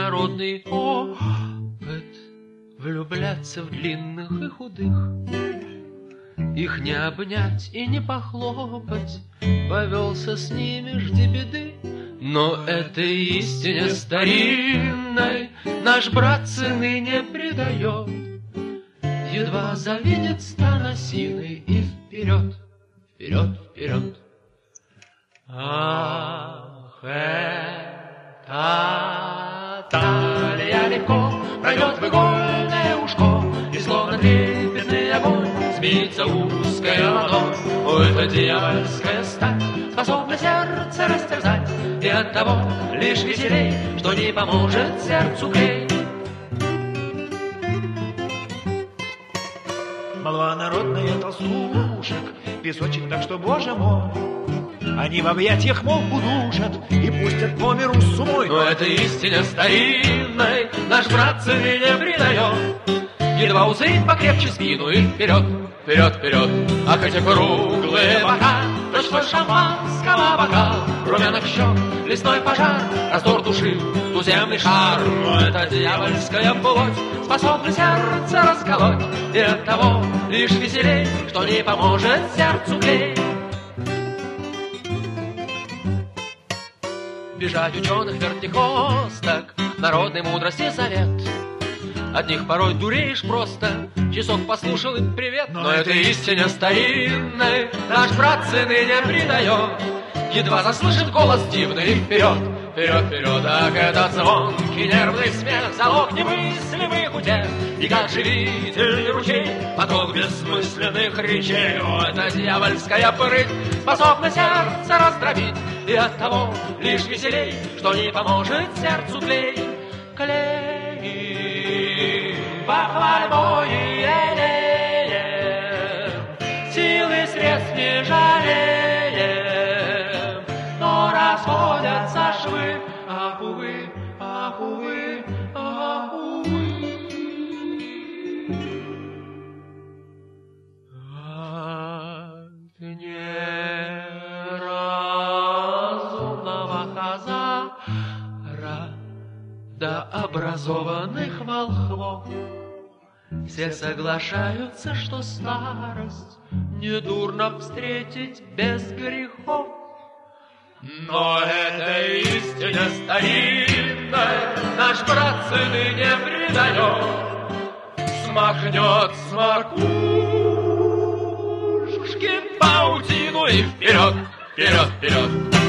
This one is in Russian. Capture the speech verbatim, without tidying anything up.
народный опыт влюбляться в длинных и худых, их не обнять и не похлопать, повелся с ними, жди беды. Но этой истине старинной наш брат цены не придает, едва завидит стан осиный и вперед, вперед, вперед. Ах, это талия легко пройдет в игольное ушко, и словно трепетный огонь змеится узкая ладонь. О, это дьявольская стать способна сердце растерзать, и оттого лишь веселей, что не поможет сердцу клей. Молва народная толстушек, песочек, так что, боже мой, они в объятиях молку душат и пустят по миру с умой. Но это истина старинной наш брат цены не придает, едва узрит покрепче спину и вперед, вперед, вперед. Ах, эти круглые бока, точно шампанского бокал, румяных щек, лесной пожар, раздор души, туземный шар. Но это дьявольская плоть способна сердце расколоть, и оттого лишь веселей, что не поможет сердцу клей. Бежать ученых вертихвосток, народной мудрости совет. От них порой дуреешь просто, часок послушал и привет. Но, Но этой истине старинной наш брат цены не придает, едва заслышит голос дивный вперед, вперед, вперед. Ах, этот звонкий нервный смех, залог немыслимых утех, и как живительный ручей, поток бессмысленных речей. О, это дьявольская прыть способна сердце раздробить, и оттого лишь веселей, что не поможет сердцу клей. Клей, похвальбой и елеем, силы средств не жалеем, но расходятся швы, ах, увы, ах, увы, ах, увы. От неразумного хазара до образованных волхвов все соглашаются, что старость недурно встретить без грехов. Но этой истине старинной наш брат цены не придает, смахнет с макушки паутину и вперед, вперед, вперед.